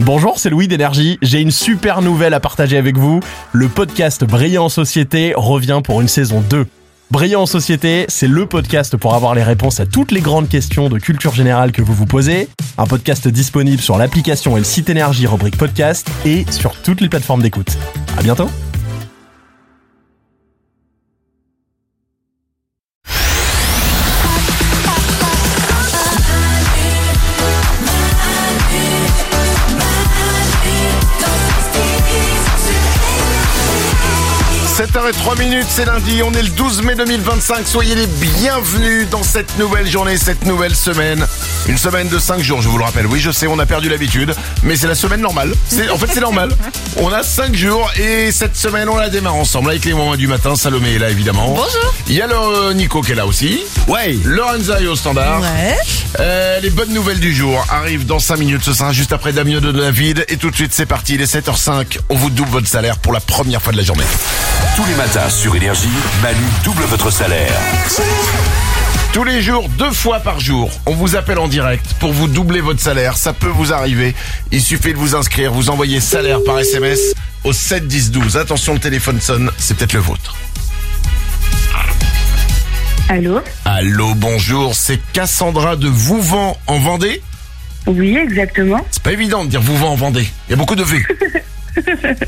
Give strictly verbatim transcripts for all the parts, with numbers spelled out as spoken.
Bonjour, c'est Louis d'Énergie. J'ai une super nouvelle à partager avec vous. Le podcast Brillant en Société revient pour une saison deux. Brillant en Société, c'est le podcast pour avoir les réponses à toutes les grandes questions de culture générale que vous vous posez. Un podcast disponible sur l'application et le site Énergie rubrique podcast et sur toutes les plateformes d'écoute. À bientôt. sept heures zéro trois minutes, c'est lundi, on est le douze mai deux mille vingt-cinq, soyez les bienvenus dans cette nouvelle journée, cette nouvelle semaine. Une semaine de cinq jours, je vous le rappelle. Oui, je sais, on a perdu l'habitude, mais c'est la semaine normale. C'est, en fait, c'est normal. On a cinq jours et cette semaine, on la démarre ensemble avec les moments du matin. Salomé est là, évidemment. Bonjour. Il y a le Nico qui est là aussi. Ouais. Lorenza est au standard. Ouais. Euh, les bonnes nouvelles du jour arrivent dans cinq minutes. Ce sera juste après Damien de David. Et tout de suite, c'est parti. Il est sept heures cinq. On vous double votre salaire pour la première fois de la journée. Tous les matins sur Énergie, Manu double votre salaire. Tous les jours, deux fois par jour, on vous appelle en direct pour vous doubler votre salaire. Ça peut vous arriver. Il suffit de vous inscrire, vous envoyez salaire par S M S au sept dix douze. Attention, le téléphone sonne, c'est peut-être le vôtre. Allô ? Allô, bonjour, c'est Cassandra de Vouvant en Vendée. Oui, exactement. C'est pas évident de dire Vouvant en Vendée. Il y a beaucoup de V. Cassandra ?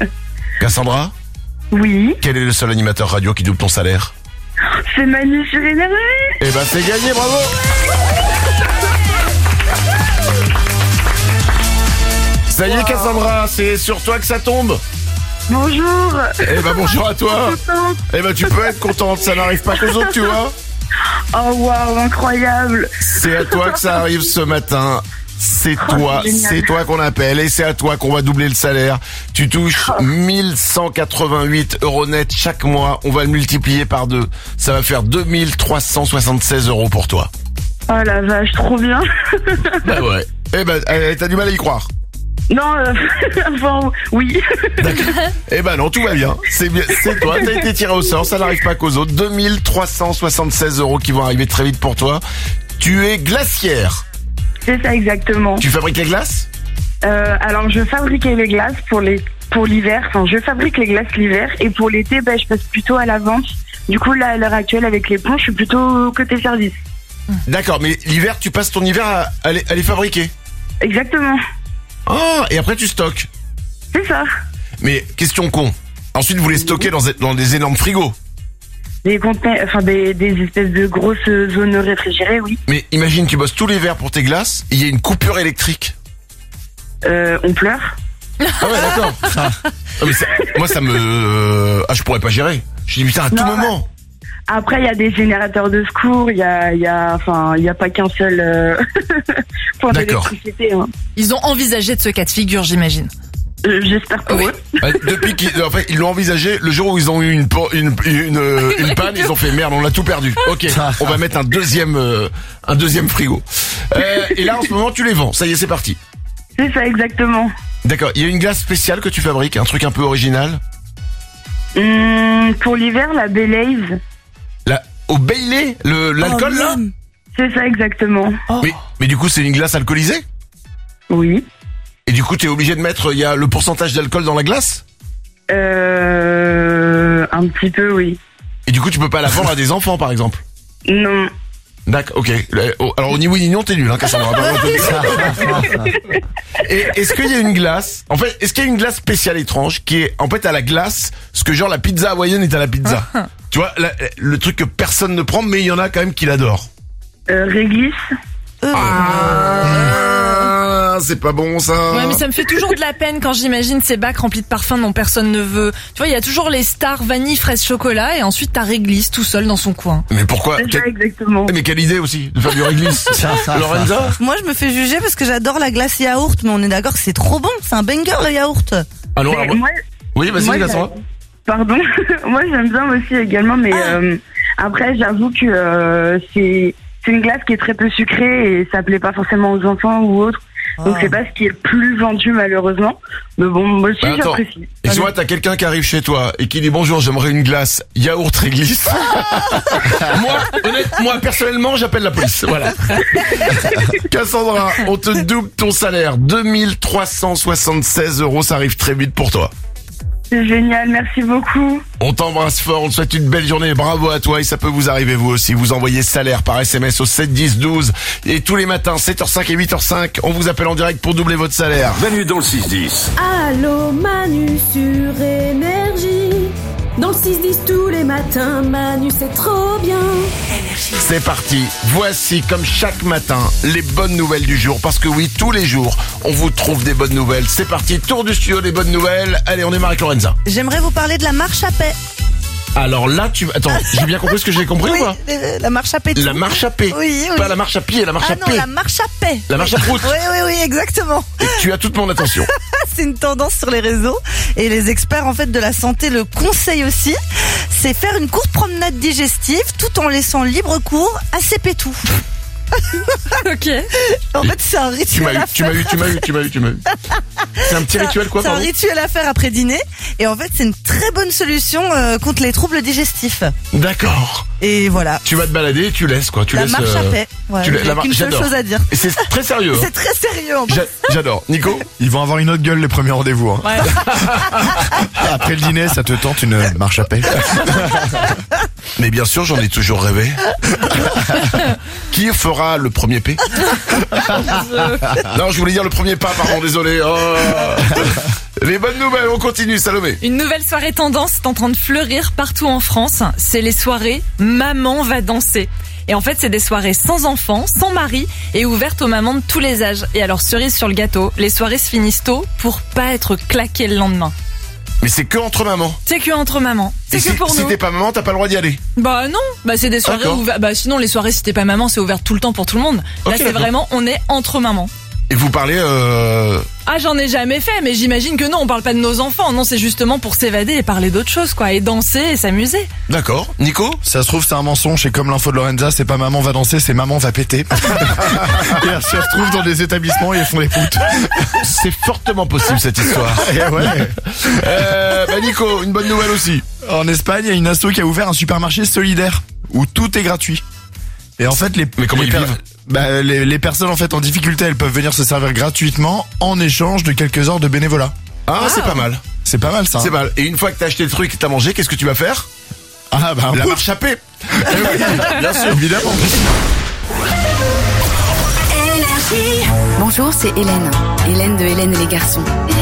Oui, Quel est le seul animateur radio qui double ton salaire ? c'est Manu sur Énergie. Eh ben c'est gagné, bravo. Ça y est Cassandra, c'est sur toi que ça tombe. Bonjour. Eh ben bonjour à toi. Contente. Eh ben tu peux être contente, ça n'arrive pas qu'aux autres, tu vois. Oh waouh, incroyable. C'est à toi que ça arrive ce matin. C'est Oh, toi, c'est génial. c'est toi qu'on appelle et c'est à toi qu'on va doubler le salaire. Tu touches mille cent quatre-vingt-huit euros net chaque mois. On va le multiplier par deux. Ça va faire deux mille trois cent soixante-seize euros pour toi. Oh la vache, trop bien. Bah ouais. Eh ben, eh, t'as du mal à y croire. Non, euh, enfin, oui. Eh ben non, tout va bien. C'est bien, c'est toi. T'as été tiré au sort. Ça n'arrive pas qu'aux autres. deux mille trois cent soixante-seize euros qui vont arriver très vite pour toi. Tu es glacière. C'est ça exactement. Tu fabriques les glaces ? Euh, alors je fabriquais les glaces pour les pour l'hiver. Enfin, je fabrique les glaces l'hiver et pour l'été, bah, je passe plutôt à la vente. Du coup, là, à l'heure actuelle, avec les ponts, je suis plutôt côté service. D'accord, mais l'hiver, tu passes ton hiver à, à, les, à les fabriquer. Exactement. Ah, et après tu stockes. C'est ça. Mais question con. Ensuite, vous les stockez dans, dans des énormes frigos. Des conteneurs, enfin des, des espèces de grosses zones réfrigérées, oui. Mais imagine, tu bosses tout l'hiver pour tes glaces, il y a une coupure électrique. Euh, on pleure. Ah ouais, d'accord. Ah, mais ça- moi, ça me... euh, ah, je pourrais pas gérer. Je dis, putain, à tout Non, moment. Après, il y a des générateurs de secours, il y a, il y a, enfin, il y a pas qu'un seul euh, point D'accord. d'électricité. Hein. Ils ont envisagé de ce cas de figure, j'imagine. Euh, J'espère pour Oui. eux. Euh, Depuis qu'ils en fait, ils l'ont envisagé, le jour où ils ont eu une, po- une, une, euh, une panne, ils ont fait merde, on a tout perdu. Ok, on va mettre un deuxième, euh, un deuxième frigo. Euh, et là, en ce moment, tu les vends. Ça y est, c'est parti. C'est ça exactement. D'accord. Il y a une glace spéciale que tu fabriques, un truc un peu original. Hum, pour l'hiver, la Baileys. Là, au Bailey, le, l'alcool, là? C'est ça exactement. Mais, mais du coup, c'est une glace alcoolisée? Oui. Et du coup, t'es obligé de mettre, il y a le pourcentage d'alcool dans la glace? Euh, un petit peu, oui. Et du coup, tu peux pas la vendre à des enfants, par exemple? Non. D'accord, ok. Euh, oh, Alors, au niveau ni non, t'es nul, hein, Cassandra. Et est-ce qu'il y a une glace, en fait, est-ce qu'il y a une glace spéciale étrange qui est, en fait, à la glace, ce que genre la pizza hawaïenne est à la pizza? Tu vois, la- le truc que personne ne prend, mais il y en a quand même qui l'adorent. Euh, réglisse. Ah, c'est pas bon, ça. Ouais, mais ça me fait toujours de la peine quand j'imagine ces bacs remplis de parfums dont personne ne veut. Tu vois, il y a toujours les stars vanille, fraise, chocolat, et ensuite t'as réglisse tout seul dans son coin. Mais pourquoi? C'est ça Quel- exactement. Mais quelle idée aussi, de faire du réglisse. Lorenza? Moi, je me fais juger parce que j'adore la glace yaourt, mais on est d'accord que c'est trop bon. C'est un banger, le yaourt. Ah non, Mais alors, moi, oui, vas-y, moi, Cassandra. j'aime- Pardon. Moi, j'aime bien aussi également, mais euh, après, j'avoue que euh, c'est c'est une glace qui est très peu sucrée et ça plaît pas forcément aux enfants ou autres. Donc Oh. c'est pas ce qui est le plus vendu malheureusement. Mais bon, moi aussi Bah, attends. j'apprécie. Et tu vois, t'as quelqu'un qui arrive chez toi et qui dit bonjour, j'aimerais une glace, yaourt réglisse. moi, honnêtement, moi, personnellement, j'appelle la police. Voilà. Cassandra, on te double ton salaire. deux mille trois cent soixante-seize euros, ça arrive très vite pour toi. C'est génial, merci beaucoup. On t'embrasse fort, on te souhaite une belle journée, bravo à toi et ça peut vous arriver vous aussi. Vous envoyez salaire par S M S au sept dix douze et tous les matins sept heures cinq et huit heures cinq, on vous appelle en direct pour doubler votre salaire. Manu dans le six dix. Allô Manu sur Énergie. Dans le six dix tous les matins, Manu c'est trop bien. C'est parti, voici comme chaque matin les bonnes nouvelles du jour. Parce que oui, tous les jours, on vous trouve des bonnes nouvelles. C'est parti, tour du studio des bonnes nouvelles. Allez, on démarre avec Lorenza. J'aimerais vous parler de la marche à paix. Alors là, tu... Attends, j'ai bien compris ce que j'ai compris Oui, ou pas? euh, la marche à paix. La marche à paix. Oui, oui. Pas la marche à pied, la marche Ah à non, paix. la marche à paix. La marche à prout. Oui, oui, oui, exactement. Et tu as toute mon attention. C'est une tendance sur les réseaux et les experts en fait de la santé le conseillent aussi. C'est faire une courte promenade digestive tout en laissant libre cours à ses pétous. Ok. En fait, c'est un Tu rituel m'as eu, à tu faire. m'as eu, tu m'as eu, tu m'as eu, tu m'as eu. C'est un petit C'est un- rituel quoi, C'est un pardon? rituel à faire après dîner et en fait c'est une très bonne solution euh, contre les troubles digestifs. D'accord. Et voilà. Tu vas te balader et tu laisses quoi. Tu La laisses. marche euh, à paix. Voilà, tu la- j'ai la mar- qu'une seule j'adore. chose à dire. Et c'est très sérieux. hein. C'est très sérieux en fait. J'a- J'adore. Nico? Ils vont avoir une autre gueule les premiers rendez-vous. Hein. Après le dîner, ça te tente une marche à paix. Mais bien sûr, j'en ai toujours rêvé. Qui fera le premier P? Non, je voulais dire le premier pas, pardon, désolé. Oh. Les bonnes nouvelles, on continue, Salomé. Une nouvelle soirée tendance est en train de fleurir partout en France. C'est les soirées Maman va danser. Et en fait, c'est des soirées sans enfants, sans mari et ouvertes aux mamans de tous les âges. Et alors, cerise sur le gâteau, les soirées se finissent tôt pour pas être claquées le lendemain. Mais c'est que entre mamans. C'est que entre mamans. C'est Et que si, pour si nous. t'es pas maman, t'as pas le droit d'y aller. Bah non, bah c'est des soirées D'accord. ouvertes. Bah sinon les soirées si t'es pas maman c'est ouvert tout le temps pour tout le monde. Là Ok, c'est d'accord. vraiment on est entre mamans. Et vous parlez, euh... Ah j'en ai jamais fait mais j'imagine que non on parle pas de nos enfants. Non c'est justement pour s'évader et parler d'autre chose quoi et danser et s'amuser. D'accord. Nico? Ça se trouve, c'est un mensonge. Et comme l'info de Lorenza, c'est pas maman va danser, c'est maman va péter. Et elles se retrouvent dans des établissements et elles font des foot. C'est fortement possible cette histoire. Et ouais. Euh, bah Nico, une bonne nouvelle aussi. En Espagne, il y a une asso qui a ouvert un supermarché solidaire où tout est gratuit. Et en fait, les, Mais comment les ils vivent bah, les, les personnes en fait en difficulté, elles peuvent venir se servir gratuitement en échange de quelques heures de bénévolat. Ah, c'est pas mal. C'est pas mal ça. C'est mal. Et une fois que t'as acheté le truc et t'as mangé, qu'est-ce que tu vas faire? Ah bah un La peu. marche à paix. Eh oui, bien sûr. Évidemment. Bonjour, c'est Hélène. Hélène de Hélène et les garçons.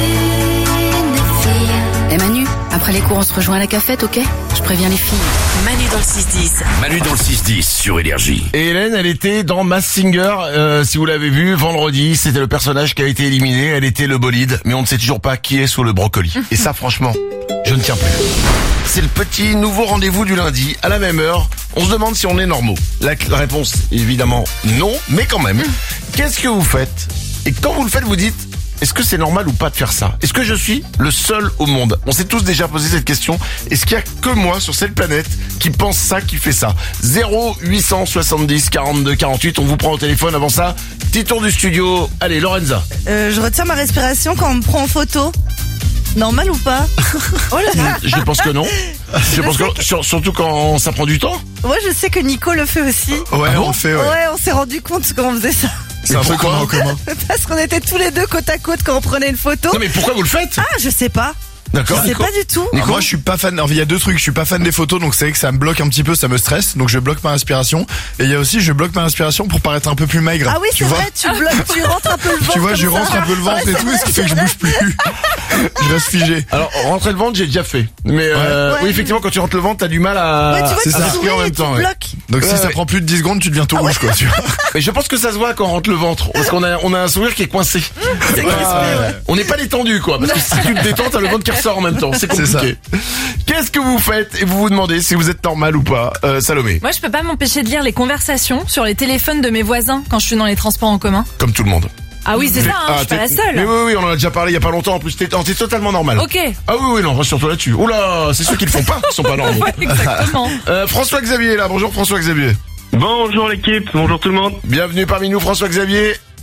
Et Manu, après les cours, on se rejoint à la cafette, ok? Je préviens les filles. Manu dans le six dix. Manu dans le six dix sur Énergie. Et Hélène, elle était dans Masked Singer, euh, si vous l'avez vu, vendredi, c'était le personnage qui a été éliminé, elle était le bolide, mais on ne sait toujours pas qui est sous le brocoli. Et ça, franchement, je ne tiens plus. C'est le petit nouveau rendez-vous du lundi, à la même heure, on se demande si on est normaux. La, la réponse, évidemment, non, mais quand même. Qu'est-ce que vous faites? Et quand vous le faites, vous dites, est-ce que c'est normal ou pas de faire ça? Est-ce que je suis le seul au monde? On s'est tous déjà posé cette question. Est-ce qu'il y a que moi sur cette planète qui pense ça, qui fait ça? zéro huit cent soixante-dix quarante-deux quarante-huit, on vous prend au téléphone avant ça. Petit tour du studio. Allez, Lorenza. Euh, je retiens ma respiration quand on me prend en photo. Normal ou pas? Oh là là. Je pense que non. Je pense que sur- surtout quand ça prend du temps. Moi je sais que Nico le fait aussi. Ouais, Ah bon on le fait. Ouais. Ouais, on s'est rendu compte quand on faisait ça. C'est un peu commun en commun. Parce qu'on était tous les deux côte à côte quand on prenait une photo. Non mais pourquoi vous le faites? Ah, je sais pas. D'accord. Je sais pas du tout. Alors moi je suis pas fan, alors, il y a deux trucs, je suis pas fan des photos donc c'est vrai que ça me bloque un petit peu, ça me stresse, donc je bloque ma respiration. Et il y a aussi je bloque ma respiration pour paraître un peu plus maigre. Ah oui, tu c'est vois vrai, tu bloques, tu rentres un peu le ventre. Tu vois, je comme rentre ça. un peu le ventre Ouais, et c'est tout, vrai, ce qui c'est fait que je vrai. bouge plus. Je reste figé. Alors rentrer le ventre, j'ai déjà fait. Mais euh, Ouais. oui, effectivement, quand tu rentres le ventre, t'as du mal à, Ouais, tu vois, c'est tu ça. respirer en souris même et tu temps. ouais. bloques. Donc Ouais, si ça ouais. prend plus de dix secondes, tu deviens tout rouge quoi, tu vois. Mais je pense que ça se voit quand on rentre le ventre, parce qu'on a on a un sourire qui est coincé. C'est crispé, ouais. On n'est pas détendu quoi, parce que si tu te détends, t'as le ventre qui ressort en même temps. C'est C'est ça. compliqué. Qu'est-ce que vous faites et vous vous demandez si vous êtes normal ou pas, euh, Salomé? Moi je peux pas m'empêcher de lire les conversations sur les téléphones de mes voisins quand je suis dans les transports en commun. Comme tout le monde. Ah oui c'est ça, hein, Ah, je suis pas la t'es- seule. Mais oui, oui, on en a déjà parlé il y a pas longtemps. En plus, t'es, oh, t'es totalement normal. Ok. Ah oui, oui, non, rassure-toi là-dessus. Oula, c'est ceux qui le font pas, qui sont pas normaux. Ouais, exactement. Euh, François Xavier est là. Bonjour François Xavier. Bonjour l'équipe, bonjour tout le monde. Bienvenue parmi nous François Xavier.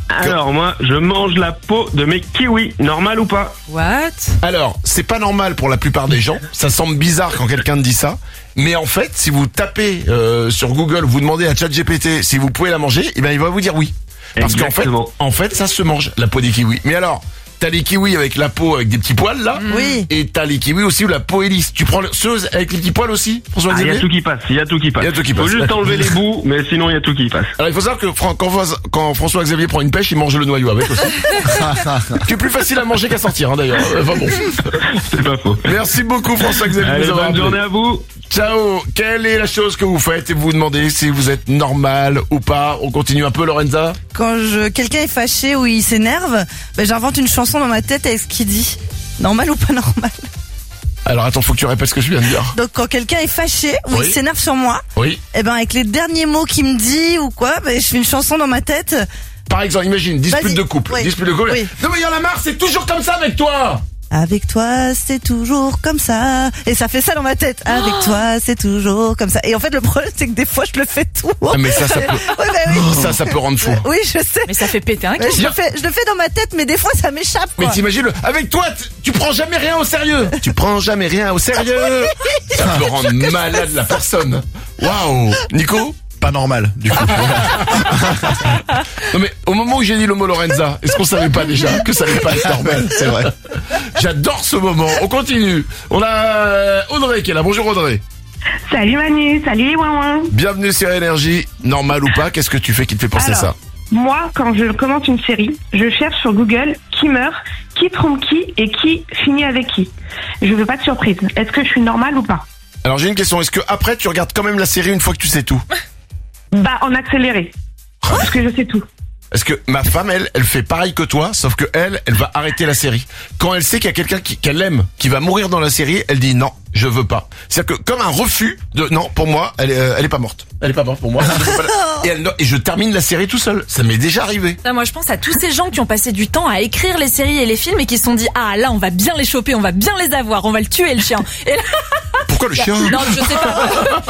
Alors moi, je mange la peau de mes kiwis, normal ou pas? What? Alors, c'est pas normal pour la plupart des gens. Ça semble bizarre quand quelqu'un te dit ça. Mais en fait, si vous tapez euh, sur Google, vous demandez à ChatGPT si vous pouvez la manger, eh ben il va vous dire oui. Parce qu'en fait, en fait, ça se mange, la peau des kiwis. Mais alors, t'as les kiwis avec la peau avec des petits poils là. Oui. Et t'as les kiwis aussi où la peau est lisse. Tu prends ceux avec les petits poils aussi, François Ah, il y Xavier? a tout qui passe, il y a tout qui passe. Il y a tout qui Faut passe. juste enlever les bouts, mais sinon il y a tout qui passe. Alors il faut savoir que Fran- quand, Fran- quand François Xavier prend une pêche, il mange le noyau avec aussi. Qui est plus facile à manger qu'à sortir hein, d'ailleurs. Enfin bon. C'est pas faux. Merci beaucoup François Xavier. de Allez, nous avoir bonne appelé. journée à vous. Ciao. Quelle est la chose que vous faites et vous vous demandez si vous êtes normal ou pas? On continue un peu, Lorenza. Quand je, quelqu'un est fâché ou il s'énerve, ben j'invente une chanson dans ma tête avec ce qu'il dit. Normal ou pas normal? Alors attends, faut que tu répètes ce que je viens de dire. Donc quand quelqu'un est fâché ou Oui. il s'énerve sur moi, Oui. eh ben avec les derniers mots qu'il me dit ou quoi, ben je fais une chanson dans ma tête. Par exemple, imagine, dispute Vas-y. de couple. Oui. Dispute de couple. Oui. Non mais il y en a marre, c'est toujours comme ça avec toi. Avec toi, c'est toujours comme ça. Et ça fait ça dans ma tête. Avec toi, c'est toujours comme ça. Et en fait, le problème, c'est que des fois, je le fais tout. Ah, mais ça, ça peut, Ouais, bah oui. ça, ça peut rendre fou. Oui, je sais. Mais ça fait péter un Mais câble. je, le fais, je le fais dans ma tête, mais des fois, ça m'échappe, Mais quoi. t'imagines, le- avec toi, t- tu prends jamais rien au sérieux. Tu prends jamais rien au sérieux. Ça peut rendre malade la personne. Waouh. Nico? Pas normal, du coup. Non mais au moment où j'ai dit le mot Lorenza, est-ce qu'on savait pas déjà que ça allait pas être normal? C'est vrai. J'adore ce moment. On continue. On a euh, Audrey qui est là. Bonjour Audrey. Salut Manu, salut les ouin Bienvenue sur Énergie. Normal ou pas, qu'est-ce que tu fais qui te fait penser Alors, ça? Moi, quand je commence une série, je cherche sur Google qui meurt, qui trompe qui et qui finit avec qui. Je veux pas de surprise. Est-ce que je suis normale ou pas? Alors j'ai une question. Est-ce que après tu regardes quand même la série une fois que tu sais tout? Bah, en accéléré. Parce que je sais tout. Parce que ma femme, elle, elle fait pareil que toi, sauf que elle, elle va arrêter la série. Quand elle sait qu'il y a quelqu'un qui- qu'elle aime, qui va mourir dans la série, elle dit non, je veux pas. C'est-à-dire que comme un refus de non, pour moi, elle est, euh, elle est pas morte. Elle est pas morte pour moi. Je veux pas la- et, elle, et je termine la série tout seul. Ça m'est déjà arrivé. Ça, moi, je pense à tous ces gens qui ont passé du temps à écrire les séries et les films et qui se sont dit, ah, là, on va bien les choper, on va bien les avoir, on va le tuer, le chien. Et là, Pourquoi le chien? non, je sais pas.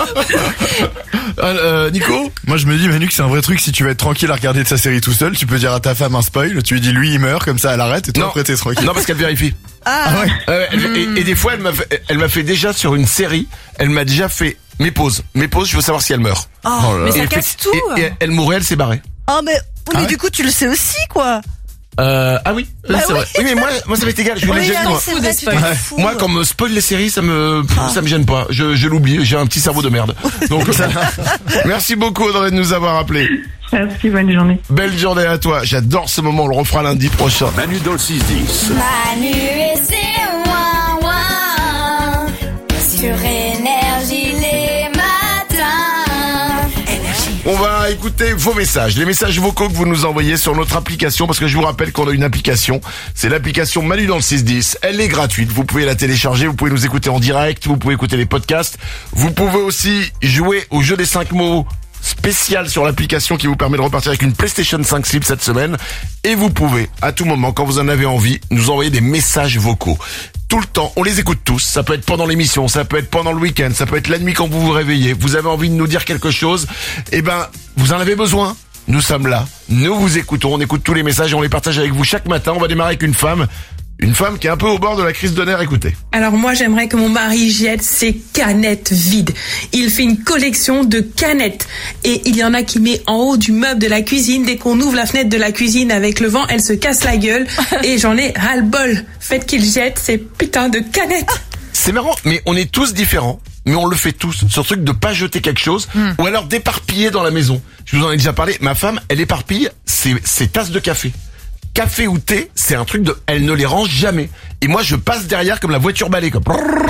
Euh, Nico? Moi, je me dis, Manu, que c'est un vrai truc. Si tu veux être tranquille à regarder de sa série tout seul, tu peux dire à ta femme un spoil. Tu lui dis, lui, il meurt, comme ça, elle arrête, et toi, Non. après, t'es tranquille. Non, parce qu'elle vérifie. Ah, Ah ouais. Euh, elle- et, et des fois, elle m'a fait, elle m'a fait déjà sur une série, elle m'a déjà fait mes pauses. Mes pauses, je veux savoir si elle meurt. oh, Mais Et ça elle casse fait- tout. Et, et elle mourait, elle s'est barrée. oh, mais, oui, mais Ah ouais du coup, tu le sais aussi, quoi. Euh, ah oui, Bah c'est oui. vrai. Oui, mais moi, moi, ça m'est égal. Je vous l'ai Oui, déjà dit, non, moi. c'est vrai, tu t'en Ouais. fous. Moi, quand on me spoil les séries, ça me, pff, Ah. ça me gêne pas. Je, je l'oublie. J'ai un petit cerveau de merde. Donc, merci beaucoup, Audrey, de nous avoir appelés. Merci, bonne journée. Belle journée à toi. J'adore ce moment. On le refera lundi prochain. Manu dans le six dix. Manu et ses ouin ouin sur Énergie les matins. On va écouter vos messages, les messages vocaux que vous nous envoyez sur notre application, parce que je vous rappelle qu'on a une application, c'est l'application Manu dans le six dix, elle est gratuite, vous pouvez la télécharger, vous pouvez nous écouter en direct, vous pouvez écouter les podcasts, vous pouvez aussi jouer au jeu des cinq mots spécial sur l'application qui vous permet de repartir avec une PlayStation cinq Slim cette semaine, et vous pouvez, à tout moment, quand vous en avez envie, nous envoyer des messages vocaux. Tout le temps, on les écoute tous, ça peut être pendant l'émission, ça peut être pendant le week-end, ça peut être la nuit quand vous vous réveillez, vous avez envie de nous dire quelque chose, eh ben, vous en avez besoin, nous sommes là, nous vous écoutons, on écoute tous les messages et on les partage avec vous chaque matin. On va démarrer avec une femme, une femme qui est un peu au bord de la crise de nerfs, écoutez. Alors moi j'aimerais que mon mari jette ses canettes vides. Il fait une collection de canettes et il y en a qui met en haut du meuble de la cuisine. Dès qu'on ouvre la fenêtre de la cuisine avec le vent, elle se casse la gueule et j'en ai ras-le-bol. Faites qu'il jette ces putains de canettes. C'est marrant, mais on est tous différents, mais on le fait tous. Ce truc de pas jeter quelque chose, Mm. ou alors d'éparpiller dans la maison. Je vous en ai déjà parlé, ma femme, elle éparpille ses, ses tasses de café. Café ou thé, c'est un truc de, elle ne les range jamais. Et moi, je passe derrière comme la voiture balai, comme.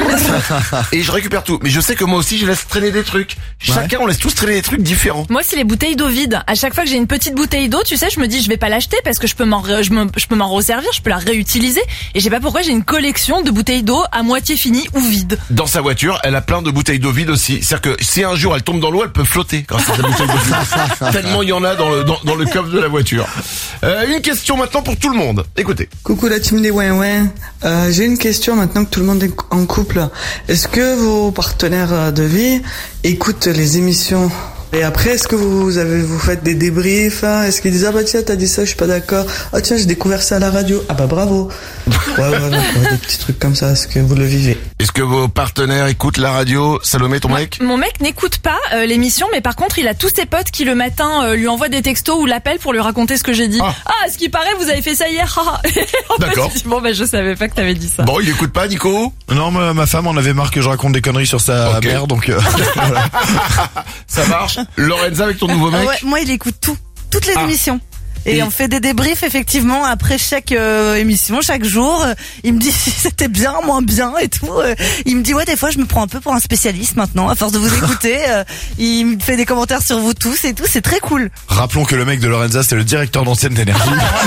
Et je récupère tout. Mais je sais que moi aussi, je laisse traîner des trucs. Chacun, on laisse tous traîner des trucs différents. Moi, c'est les bouteilles d'eau vides. À chaque fois que j'ai une petite bouteille d'eau, tu sais, je me dis, je vais pas l'acheter parce que je peux m'en, ré- je, me- je peux m'en resservir, je peux la réutiliser. Et je sais pas pourquoi j'ai une collection de bouteilles d'eau à moitié finies ou vides. Dans sa voiture, elle a plein de bouteilles d'eau vides aussi. C'est-à-dire que si un jour elle tombe dans l'eau, elle peut flotter grâce à sa bouteille d'eau vide. Tellement il y en a dans le, dans, dans le coffre de la voiture. Euh, une question maintenant pour tout le monde. Écoutez. Coucou la team des ouin ouin. Euh, j'ai une question maintenant que tout le monde est en couple. Est-ce que vos partenaires de vie écoutent les émissions Et après, est-ce que vous avez, vous faites des débriefs, hein? Est-ce qu'ils disent, ah bah tiens, t'as dit ça, je suis pas d'accord. Ah tiens, j'ai découvert ça à la radio. Ah bah bravo. Ouais, ouais, donc, ouais, des petits trucs comme ça, est-ce que vous le vivez? Est-ce que vos partenaires écoutent la radio? Salomé, ton mec? Mon mec n'écoute pas euh, l'émission, mais par contre, il a tous ses potes qui le matin euh, lui envoient des textos ou l'appellent pour lui raconter ce que j'ai dit. Ah, ah ce qui paraît, vous avez fait ça hier. D'accord. Fait, bon, bah je savais pas que t'avais dit ça. Bon, il écoute pas, Nico? Non, ma, ma femme en avait marre que je raconte des conneries sur sa okay. mère, donc... Euh, voilà. Ça marche. Lorenza, avec ton nouveau mec? Ouais, moi, il écoute tout, toutes les ah. émissions. Et, et on fait des débriefs effectivement après chaque euh, émission, chaque jour. Euh, il me dit si c'était bien, moins bien et tout. Euh, il me dit ouais, des fois je me prends un peu pour un spécialiste maintenant à force de vous écouter. Euh, il me fait des commentaires sur vous tous et tout, c'est très cool. Rappelons que le mec de Lorenza c'est le directeur d'antenne d'énergie.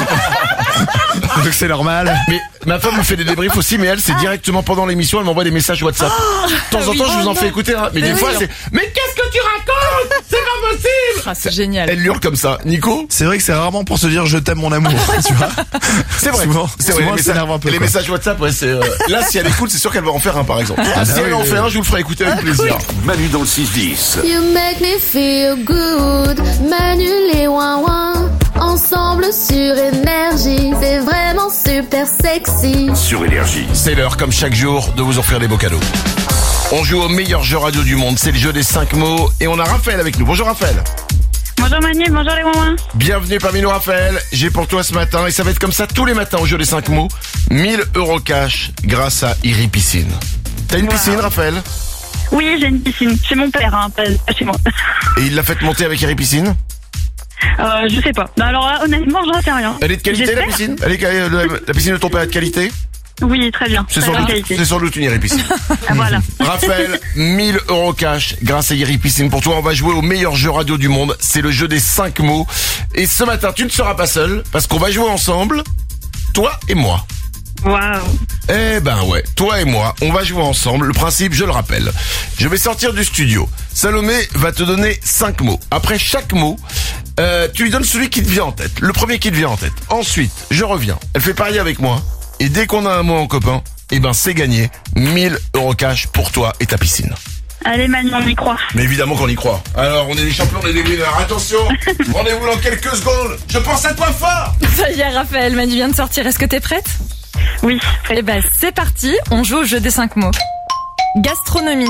Donc c'est normal. Mais ma femme me fait des débriefs aussi, mais elle c'est ah. directement pendant l'émission, elle m'envoie des messages WhatsApp. Oh, de temps en oui, temps je vous en fais écouter, hein. mais, mais des oui, fois non. c'est mais qu'est-ce que tu racontes? C'est pas possible. Ah, c'est génial. Elle hurle comme ça. Nico? C'est vrai que c'est rarement pour se dire je t'aime mon amour, tu vois. C'est vrai. Souvent, c'est vrai. Souvent, les, messages, un peu, les messages WhatsApp, ouais, c'est, euh, là, si elle écoute, c'est sûr qu'elle va en faire un, par exemple. Ah, si bah elle oui, en oui. fait un, je vous le ferai écouter avec plaisir. Manu dans le six dix. You make me feel good. Manu les ouin ouin. Ensemble sur Énergie. C'est vraiment super sexy. Sur Énergie. C'est l'heure, comme chaque jour, de vous offrir des beaux cadeaux. On joue au meilleur jeu radio du monde. C'est le jeu des cinq mots. Et on a Raphaël avec nous. Bonjour Raphaël. Bonjour Manu, bonjour les mamans. Bienvenue parmi nous Raphaël. J'ai pour toi ce matin, et ça va être comme ça tous les matins au jeu des cinq mots, mille euros cash grâce à Iri Piscine. T'as une wow. piscine Raphaël? Oui, j'ai une piscine. Chez mon père, hein, pas chez moi. Et il l'a fait monter avec Iri Piscine? Euh, je sais pas. Alors là, honnêtement, j'en sais rien. Elle est de qualité la piscine? Elle est, la piscine de ton père est de qualité? Oui, très bien. C'est sans, doute, c'est sans doute une Iri Piscine. Ah, voilà. Raphaël, mille euros cash grâce à Iri Piscine. Pour toi, on va jouer au meilleur jeu radio du monde. C'est le jeu des cinq mots. Et ce matin, tu ne seras pas seul parce qu'on va jouer ensemble, toi et moi. Waouh. Eh ben ouais, toi et moi, on va jouer ensemble. Le principe, je le rappelle. Je vais sortir du studio. Salomé va te donner cinq mots. Après chaque mot, euh, tu lui donnes celui qui te vient en tête. Le premier qui te vient en tête. Ensuite, je reviens. Elle fait parier avec moi. Et dès qu'on a un mot en copain, eh ben c'est gagné. mille euros cash pour toi et ta piscine. Allez Manu, on y croit. Mais évidemment qu'on y croit. Alors, on est les champions, on est des winners. Attention, rendez-vous dans quelques secondes. Je pense à toi fort. Ça y est Raphaël, Manu vient de sortir. Est-ce que t'es prête? Oui. Eh ben c'est parti, on joue au jeu des cinq mots. Gastronomie.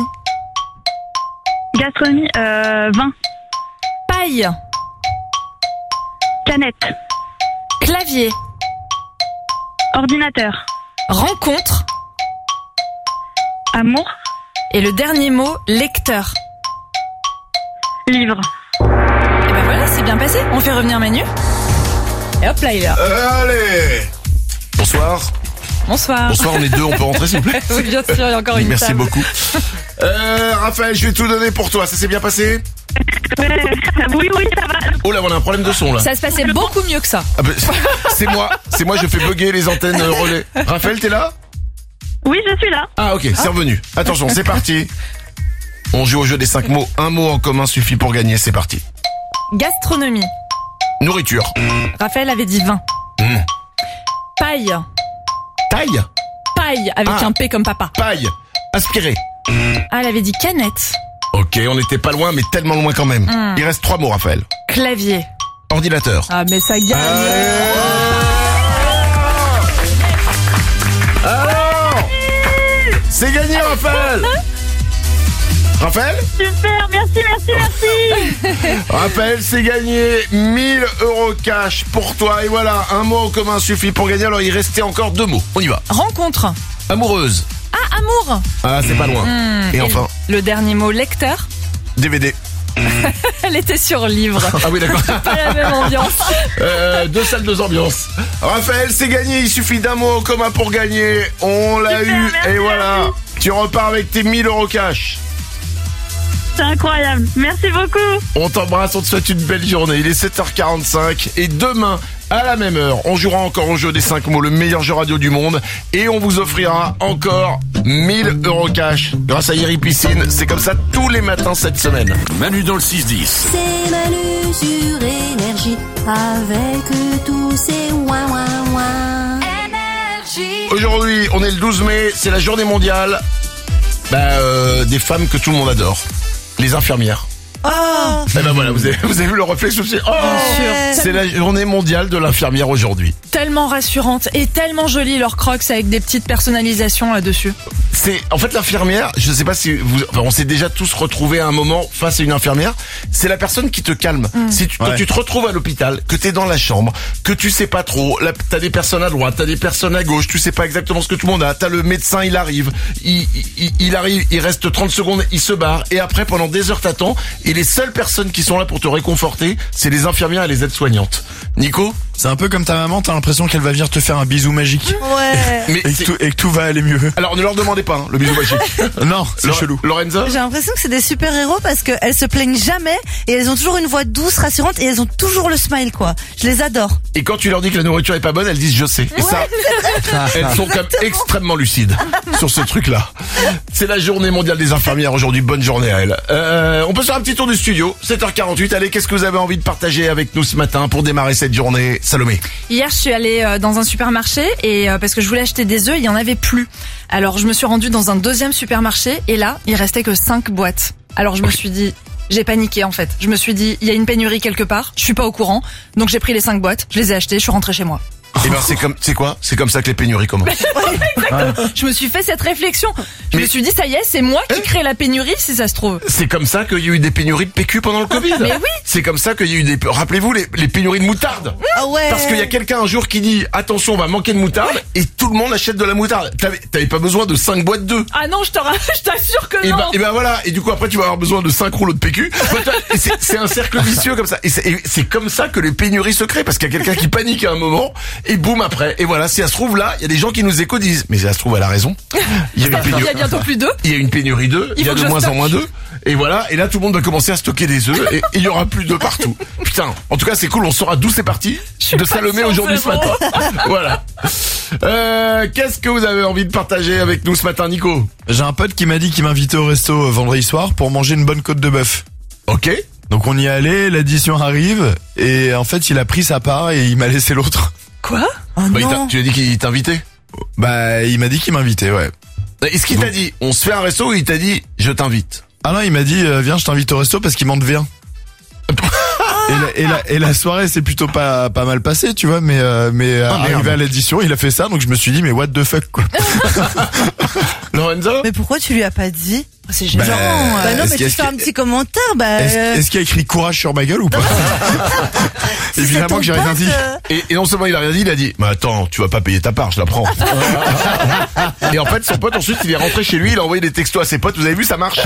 Gastronomie, euh, vin. Paille. Canette. Clavier. Ordinateur. Rencontre. Amour. Et le dernier mot, lecteur. Livre. Et ben voilà, c'est bien passé. On fait revenir Manu. Et hop là, il est là. Euh, allez. Bonsoir. Bonsoir. Bonsoir, on est deux, on peut rentrer s'il vous plaît? Oui, bien sûr, il y a encore une Merci table. beaucoup. Euh, Raphaël, je vais tout donner pour toi. Ça s'est bien passé? Oui, oui, ça va. Oh là, on a un problème de son là. Ça se passait beaucoup mieux que ça. Ah bah, c'est moi, c'est moi, je fais bugger les antennes euh, relais. Raphaël, t'es là? Oui, je suis là. Ah ok, c'est revenu. Attention, c'est parti. On joue au jeu des cinq mots. Un mot en commun suffit pour gagner, c'est parti. Gastronomie. Nourriture. Raphaël avait dit vin. Mmh. Paille. Taille. Paille, avec ah. un P comme papa. Paille. Aspirer. Ah, elle avait dit canette. Ok, on n'était pas loin, mais tellement loin quand même. Mmh. Il reste trois mots, Raphaël. Clavier. Ordinateur. Ah, mais ça gagne. Alors, c'est gagné, Raphaël. Raphaël? Super, merci, merci, merci. Raphaël, c'est gagné. mille euros cash pour toi. Et voilà, un mot en commun suffit pour gagner. Alors, il restait encore deux mots. On y va. Rencontre. Amoureuse. Ah, amour. Ah, c'est pas loin. Mmh. Et, Et enfin. Le dernier mot, lecteur. D V D. Elle était sur livre. Ah oui, d'accord. Pas la même ambiance. Euh, deux salles, deux ambiances. Raphaël, c'est gagné. Il suffit d'un mot en commun pour gagner. On l'a Super, eu. merci, Et voilà. merci. Tu repars avec tes mille euros cash. C'est incroyable. Merci beaucoup. On t'embrasse, on te souhaite une belle journée. Il est sept heures quarante-cinq et demain, à la même heure, on jouera encore au jeu des cinq mots, le meilleur jeu radio du monde. Et on vous offrira encore mille euros cash grâce à Iri Piscine. C'est comme ça tous les matins cette semaine. Manu dans le six dix. C'est Manu sur Énergie. Avec tous ces ouin ouin ouin. Énergie. Aujourd'hui, on est le douze mai, c'est la journée mondiale bah, euh, des femmes que tout le monde adore. Les infirmières. Oh. Eh ben voilà, vous avez, vous avez vu le réflexe aussi. Oh, c'est la journée mondiale de l'infirmière aujourd'hui. Tellement rassurante et tellement jolie leurs crocs avec des petites personnalisations là-dessus. C'est en fait l'infirmière, je sais pas si vous, enfin, on s'est déjà tous retrouvés à un moment face à une infirmière, c'est la personne qui te calme. Mm. Si tu, quand ouais. tu te retrouves à l'hôpital, que t'es dans la chambre, que tu sais pas trop, là, t'as des personnes à droite, t'as des personnes à gauche, tu sais pas exactement ce que tout le monde a, t'as le médecin, il arrive, il, il, il arrive, il reste trente secondes, il se barre, et après pendant des heures t'attends, et les seules personnes qui sont là pour te réconforter, c'est les infirmières et les aides-soignantes. Nico? C'est un peu comme ta maman, t'as l'impression qu'elle va venir te faire un bisou magique. Ouais. Mais et, que tout, et que tout va aller mieux. Alors ne leur demandez pas hein, le bisou magique. Non, c'est Lore- chelou. Lorenza? J'ai l'impression que c'est des super-héros parce qu'elles se plaignent jamais et elles ont toujours une voix douce, rassurante et elles ont toujours le smile quoi. Je les adore. Et quand tu leur dis que la nourriture est pas bonne, elles disent je sais. Et ouais, ça, elles sont comme extrêmement lucides sur ce truc-là. C'est la journée mondiale des infirmières aujourd'hui. Bonne journée à elles. Euh, on peut faire un petit tour du studio. sept heures quarante-huit. Allez, qu'est-ce que vous avez envie de partager avec nous ce matin pour démarrer cette journée? Salomé. Hier, je suis allée euh, dans un supermarché et euh, parce que je voulais acheter des œufs, il y en avait plus. Alors, je me suis rendue dans un deuxième supermarché et là, il restait que cinq boîtes. Alors, je me suis dit, j'ai paniqué en fait. Je me suis dit, il y a une pénurie quelque part, je suis pas au courant. Donc, j'ai pris les cinq boîtes, je les ai achetées, je suis rentrée chez moi. Et ben c'est comme, c'est quoi? C'est comme ça que les pénuries commencent. Exactement. Ouais. Je me suis fait cette réflexion. Je Mais me suis dit, ça y est, c'est moi qui crée la pénurie, si ça se trouve. C'est comme ça qu'il y a eu des pénuries de P Q pendant le Covid. Mais oui. C'est comme ça qu'il y a eu des, rappelez-vous, les, les pénuries de moutarde. Ah ouais. Parce qu'il y a quelqu'un un jour qui dit, attention, on va manquer de moutarde, et tout le monde achète de la moutarde. T'avais, t'avais pas besoin de cinq boîtes d'œufs. Ah non, je t'assure que et non. Ben, et ben voilà. Et du coup, après, tu vas avoir besoin de cinq rouleaux de P Q. Et c'est, c'est un cercle vicieux comme ça. Et c'est, et c'est comme ça que les pénuries se créent, parce qu'il y a quelqu'un qui panique à un moment, et boum après. Et voilà, si ça se trouve là, il y a des gens qui nous écoute disent, mais si ça se trouve, elle a raison. Il y a, une pénurie... il y a bientôt plus d'œufs. Il y a une pénurie d'œufs. Il, il y a de moins stocke. en moins d'œufs. Et voilà. Et là, tout le monde va commencer à stocker des œufs et il y aura plus d'œufs partout. Putain. En tout cas, c'est cool. On saura d'où c'est parti. De Salomé aujourd'hui ce matin. Voilà. Euh, qu'est-ce que vous avez envie de partager avec nous ce matin, Nico? J'ai un pote qui m'a dit qu'il m'invitait au resto vendredi soir pour manger une bonne côte de bœuf. Ok. Donc on y est allé, l'addition arrive et en fait il a pris sa part et il m'a laissé l'autre. Quoi? Oh bah, non. Tu as dit qu'il t'invitait? Bah il m'a dit qu'il m'invitait, ouais. Est-ce qu'il t'a dit on se fait un resto ou il t'a dit je t'invite? Ah non, il m'a dit euh, viens je t'invite au resto parce qu'il m'en devait un. Et la, et, la, et la soirée c'est plutôt pas pas mal passé, tu vois, mais euh, mais oh, arrivé merde. à l'édition il a fait ça, donc je me suis dit mais what the fuck quoi. Lorenzo? Mais pourquoi tu lui as pas dit? C'est gênant. Bah, bah non, mais tu fais un petit commentaire, bah. Est-ce, euh... est-ce qu'il y a écrit courage sur ma gueule ou pas? Évidemment que j'ai rien dit. Et, et non seulement il a rien dit, il a dit, mais attends, tu vas pas payer ta part, je la prends. Et en fait, son pote, ensuite, il est rentré chez lui, il a envoyé des textos à ses potes, vous avez vu, ça marche.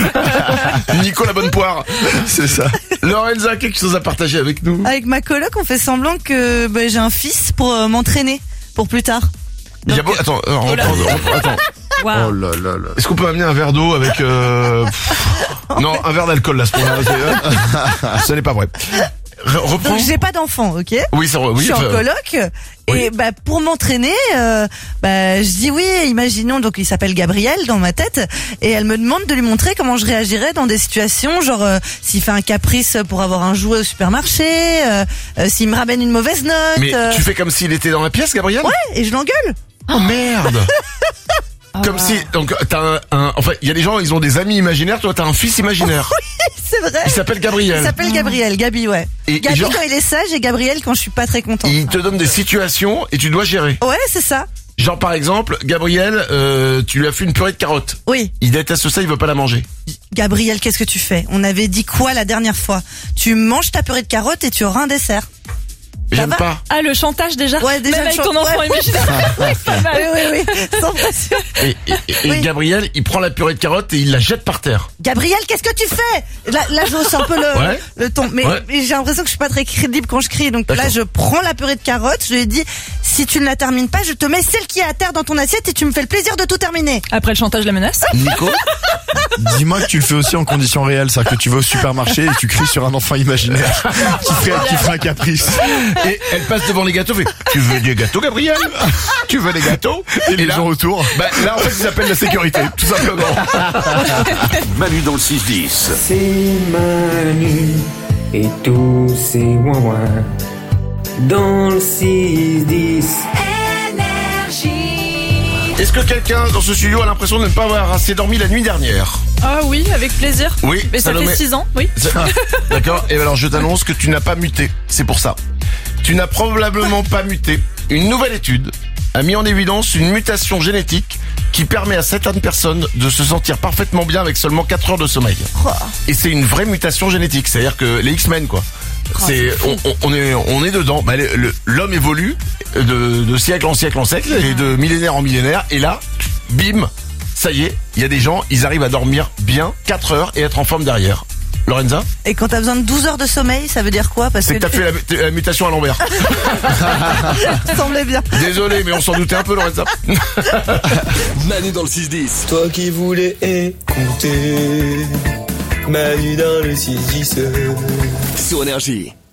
Nico la bonne poire. C'est ça. Lorenza, quelque chose à partager avec nous? Avec ma coloc, on fait semblant que bah, j'ai un fils pour euh, m'entraîner pour plus tard. Donc, beau... Attends, euh, reprends, reprends, attends. Wow. Oh là là là. Est-ce qu'on peut amener un verre d'eau avec euh... non, un verre d'alcool là, ce point-là. Ce n'est pas vrai. Reprends. Donc j'ai pas d'enfant, ok? Oui, c'est vrai. Oui, je suis enfin... en coloc et oui. bah pour m'entraîner, euh, bah je dis oui. Imaginons donc il s'appelle Gabriel dans ma tête et elle me demande de lui montrer comment je réagirais dans des situations genre euh, s'il fait un caprice pour avoir un jouet au supermarché, euh, euh, s'il me ramène une mauvaise note. Mais euh... tu fais comme s'il était dans la pièce, Gabriel? Ouais, et je l'engueule. Oh merde. Comme oh, si, donc, t'as un, un enfin, il y a des gens, ils ont des amis imaginaires, toi, t'as un fils imaginaire. Oui, c'est vrai. Il s'appelle Gabriel. Il s'appelle Gabriel, Gabi, ouais. Et, Gabi et genre, quand il est sage et Gabriel quand je suis pas très contente. Il te donne des situations et tu dois gérer. Ouais, c'est ça. Genre, par exemple, Gabriel, euh, tu lui as fait une purée de carottes. Oui. Il déteste ça, il veut pas la manger. Gabriel, qu'est-ce que tu fais? On avait dit quoi la dernière fois? Tu manges ta purée de carottes et tu auras un dessert. J'aime pas. Ah, le chantage déjà? Ouais, déjà. Même avec ton enfant ouais. imaginaire. Oui, pas mal. Oui, oui, oui. Sans pression. Et, et, et oui. Gabriel, il prend la purée de carottes et il la jette par terre. Gabriel, qu'est-ce que tu fais? Là, là, je hausse un peu le, ouais. le ton. Mais, ouais. mais j'ai l'impression que je suis pas très crédible quand je crie. Donc D'accord. là, je prends la purée de carottes, je lui ai dit, si tu ne la termines pas, je te mets celle qui est à terre dans ton assiette et tu me fais le plaisir de tout terminer. Après le chantage, la menace. Nico? Dis-moi que tu le fais aussi en conditions réelles, c'est-à-dire que tu vas au supermarché et tu cries sur un enfant imaginaire qui ferait, qui ferait un caprice. Et elle passe devant les gâteaux, fait, tu veux des gâteaux, Gabriel? Tu veux des gâteaux? Et, et les là, gens autour? Bah, là, en fait, ils appellent la sécurité, tout simplement. Manu dans le six dix. C'est Manu et tous ses ouin-ouin dans le six dix. Énergie. Est-ce que quelqu'un dans ce studio a l'impression de ne pas avoir assez dormi la nuit dernière? Ah oui, avec plaisir. Oui, mais ça Salomé. fait six ans, oui. D'accord. Et alors je t'annonce que tu n'as pas muté. C'est pour ça. Tu n'as probablement pas muté. Une nouvelle étude a mis en évidence une mutation génétique qui permet à certaines personnes de se sentir parfaitement bien avec seulement quatre heures de sommeil. Et c'est une vraie mutation génétique, c'est-à-dire que les X-Men quoi. C'est on, on, on est on est dedans. Bah, le- le- l'homme évolue de, de siècle en siècle en siècle et de millénaire en millénaire. Et là, bim, ça y est, il y a des gens, ils arrivent à dormir bien quatre heures et être en forme derrière. Lorenza, Et quand t'as besoin de douze heures de sommeil, ça veut dire quoi? Parce c'est que t'as fait la, mu- la mutation à l'envers. Ça semblait bien. Désolé, mais on s'en doutait un peu, Lorenza. Manu dans le six dix. Toi qui voulais écouter Manu dans le six dix. Sur Énergie.